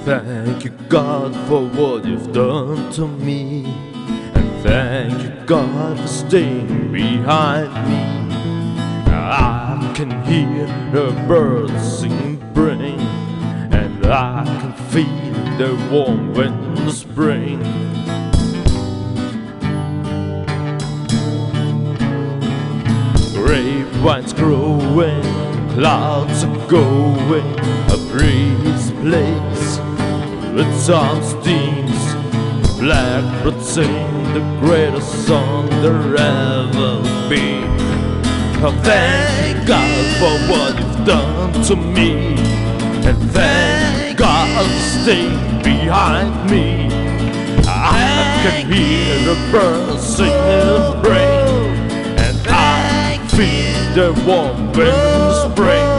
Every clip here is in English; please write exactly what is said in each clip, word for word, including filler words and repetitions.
Thank you, God, for what you've done to me. And thank you, God, for staying behind me. I can hear the birds sing in spring, and I can feel the warm wind in the spring. Grapevines growing, clouds are going, a breeze plays with some steams. Blackbirds sing the greatest song there ever be. Oh, thank God for what you've done to me, and thank God for staying behind me. I can hear the birds sing in the spring, and I feel the warm wind in the spring.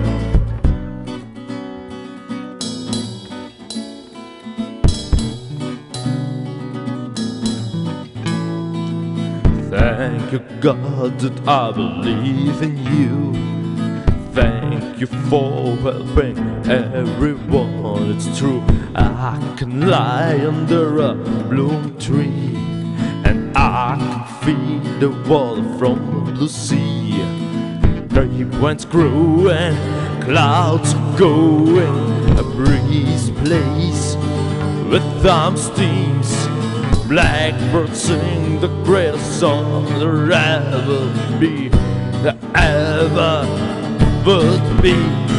Thank you, God, that I believe in you. Thank you for helping everyone, it's true. I can lie under a bloom tree, and I can feel the water from the blue sea. Grapevines growing, clouds are going, a breeze plays with some steams. Blackbirds sing the greatest song there ever be, there ever would be.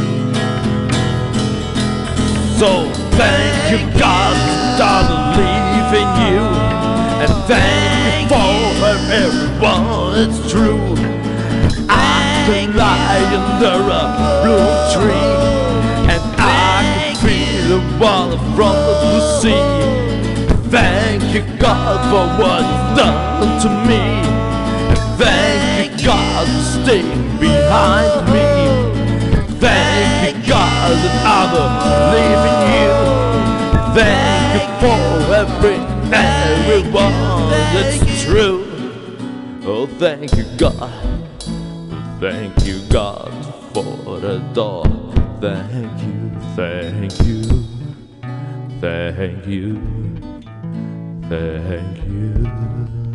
So thank you, God, that I believe in you, and thank you for everyone, it's true. I can lie under a blue tree, and I can feel the water from the blue sea. Thank you, God, for what you've done to me, and thank you, God, for staying behind me. Thank you, God, that I believe in you. Thank you for every, everyone, it's true. Oh, thank you, God. Thank you, God, for the door. Thank you, thank you, thank you. Thank you.